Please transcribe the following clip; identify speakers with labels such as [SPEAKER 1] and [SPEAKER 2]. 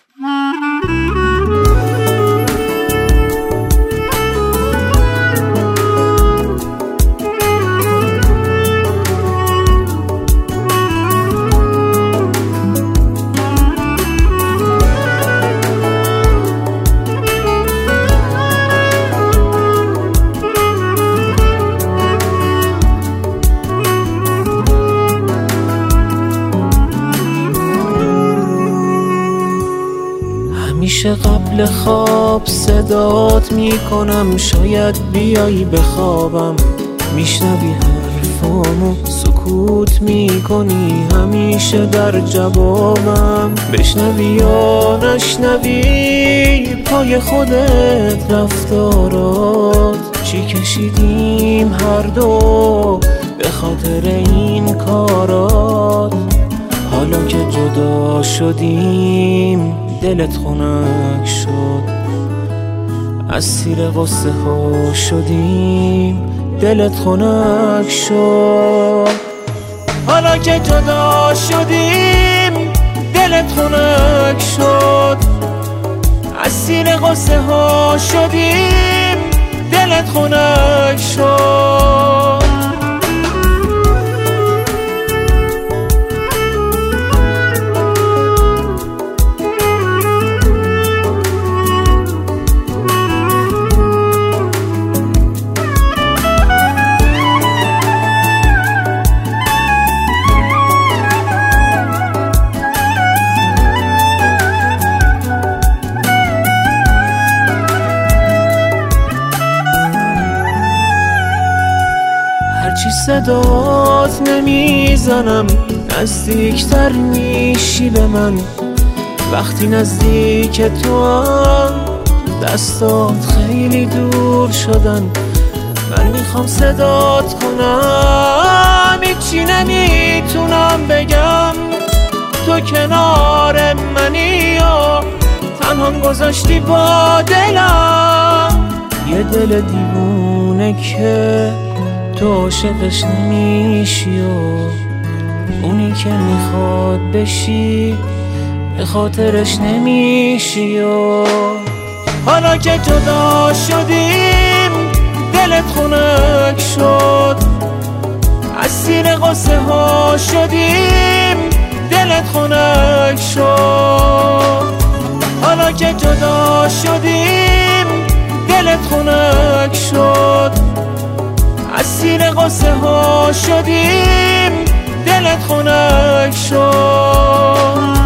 [SPEAKER 1] همیشه قبل خواب صدات میکنم، شاید بیایی بخوابم. میشنوی حرفامو سکوت میکنی، همیشه در جوابم. بشنوی یا نشنوی پای خودت رفتارات، چی کشیدیم هر دو به خاطر این کارات. حالا که جدا شدیم دلت خنک شد، اسیر قصه ها شدیم دلت خنک شد. حالا که جدا شدیم دلت خنک شد، اسیر قصه ها شدیم دلت خنک شد. هرچی صدات نمیزنم نزدیکتر میشی به من. وقتی نزدیک تو هم دستات خیلی دور شدن. من میخوام صدات کنم، هیچی نمیتونم بگم. تو کنار منی و تنهام گذاشتی با دلم. یه دل دیوونه که تو عاشقش نمیشی و اونی که میخواد بشی به خاطرش نمیشی. و حالا که جدا شدیم دلت خنک شد، اسیر قصه ها شدیم دلت خنک شد. حالا که جدا شدیم دلت خنک شد، اسیر قصه ها شدیم دلت خنک شد.